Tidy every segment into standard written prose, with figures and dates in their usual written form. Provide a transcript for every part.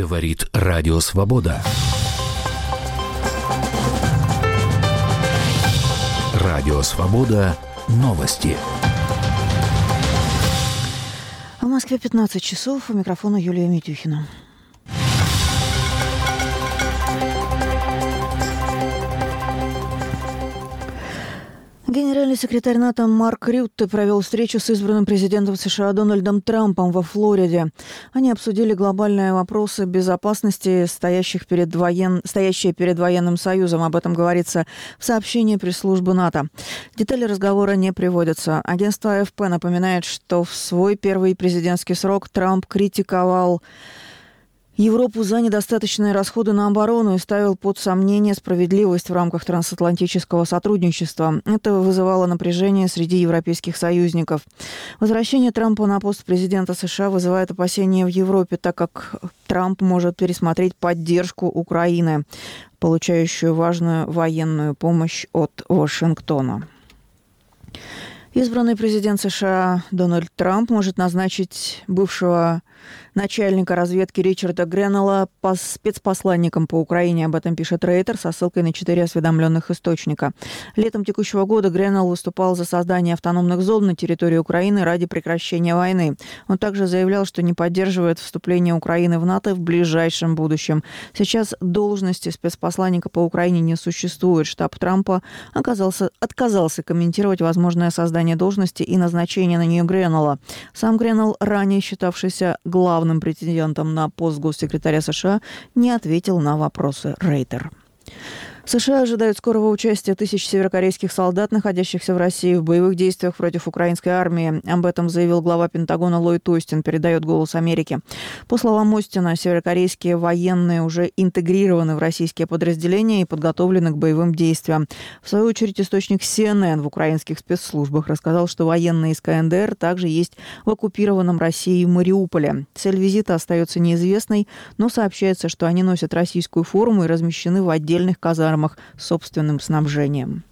Говорит Радио Свобода. Радио Свобода. Новости. В Москве 15 часов. У микрофона Юлия Митюхина. Генеральный секретарь НАТО Марк Рютте провел встречу с избранным президентом США Дональдом Трампом во Флориде. Они обсудили глобальные вопросы безопасности, стоящие перед военным союзом. Об этом говорится в сообщении пресс-службы НАТО. Детали разговора не приводятся. Агентство АФП напоминает, что в свой первый президентский срок Трамп критиковал Европу за недостаточные расходы на оборону и ставил под сомнение справедливость в рамках трансатлантического сотрудничества. Это вызывало напряжение среди европейских союзников. Возвращение Трампа на пост президента США вызывает опасения в Европе, так как Трамп может пересмотреть поддержку Украины, получающую важную военную помощь от Вашингтона. Избранный президент США Дональд Трамп может назначить бывшего начальника разведки Ричарда Гренелла спецпосланником по Украине. Об этом пишет Рейтер со ссылкой на 4 осведомленных источника. Летом текущего года Гренелл выступал за создание автономных зон на территории Украины ради прекращения войны. Он также заявлял, что не поддерживает вступление Украины в НАТО в ближайшем будущем. Сейчас должности спецпосланника по Украине не существует. Штаб Трампа отказался комментировать возможное создание должности и назначение на нее Гренелла. Сам Гренелл, ранее считавшийся главным претендентом на пост госсекретаря США, не ответил на вопросы Рейтер. США ожидают скорого участия тысяч северокорейских солдат, находящихся в России, в боевых действиях против украинской армии. Об этом заявил глава Пентагона Ллойд Остин, передает «Голос Америки». По словам Остина, северокорейские военные уже интегрированы в российские подразделения и подготовлены к боевым действиям. В свою очередь, источник CNN в украинских спецслужбах рассказал, что военные из КНДР также есть в оккупированном Россией Мариуполе. Цель визита остается неизвестной, но сообщается, что они носят российскую форму и размещены в отдельных казармах с собственным снабжением.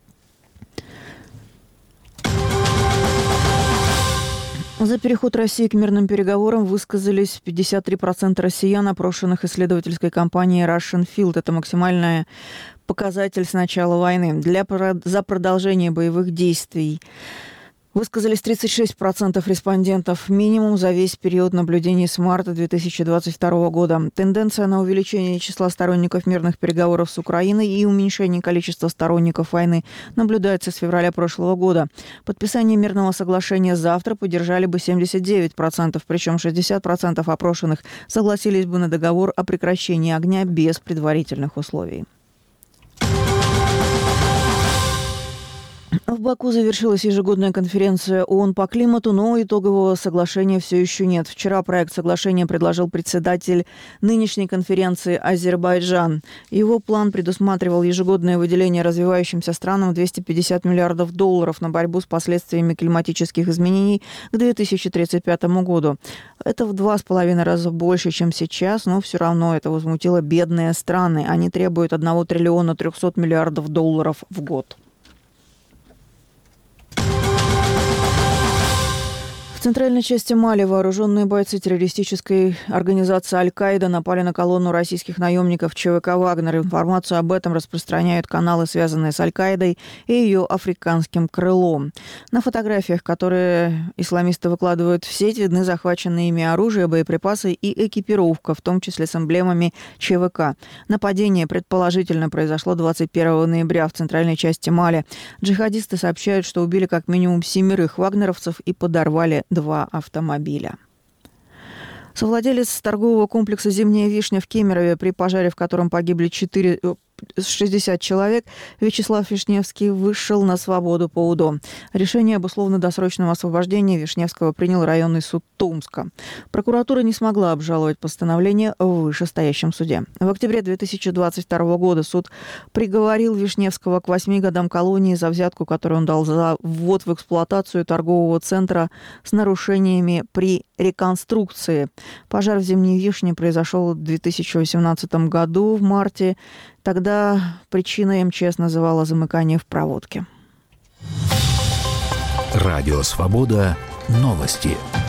За переход России к мирным переговорам высказались 53% россиян, опрошенных исследовательской компанией Russian Field. Это максимальный показатель с начала войны. За продолжение боевых действий высказались 36% респондентов, минимум за весь период наблюдений с марта 2022 года. Тенденция на увеличение числа сторонников мирных переговоров с Украиной и уменьшение количества сторонников войны наблюдается с февраля прошлого года. Подписание мирного соглашения завтра поддержали бы 79%, причем 60% опрошенных согласились бы на договор о прекращении огня без предварительных условий. В Баку завершилась ежегодная конференция ООН по климату, но итогового соглашения все еще нет. Вчера проект соглашения предложил председатель нынешней конференции Азербайджан. Его план предусматривал ежегодное выделение развивающимся странам $250 миллиардов на борьбу с последствиями климатических изменений к 2035 году. Это в 2,5 раза больше, чем сейчас, но все равно это возмутило бедные страны. Они требуют $1 триллиона 300 миллиардов в год. В центральной части Мали вооруженные бойцы террористической организации Аль-Каида напали на колонну российских наемников ЧВК «Вагнер». Информацию об этом распространяют каналы, связанные с Аль-Каидой и ее африканским крылом. На фотографиях, которые исламисты выкладывают в сеть, видны захваченные ими оружие, боеприпасы и экипировка, в том числе с эмблемами ЧВК. Нападение предположительно произошло 21 ноября в центральной части Мали. Джихадисты сообщают, что убили как минимум 7 вагнеровцев и подорвали 2 автомобиля. Совладелец торгового комплекса «Зимняя вишня» в Кемерове, при пожаре в котором погибли 60 человек, Вячеслав Вишневский вышел на свободу по УДО. Решение об условно-досрочном освобождении Вишневского принял районный суд Томска. Прокуратура не смогла обжаловать постановление в вышестоящем суде. В октябре 2022 года суд приговорил Вишневского к 8 годам колонии за взятку, которую он дал за ввод в эксплуатацию торгового центра с нарушениями при реконструкции. Пожар в «Зимней вишне» произошел в 2018 году в марте. Тогда причиной МЧС называла замыкание в проводке. Радио «Свобода». Новости.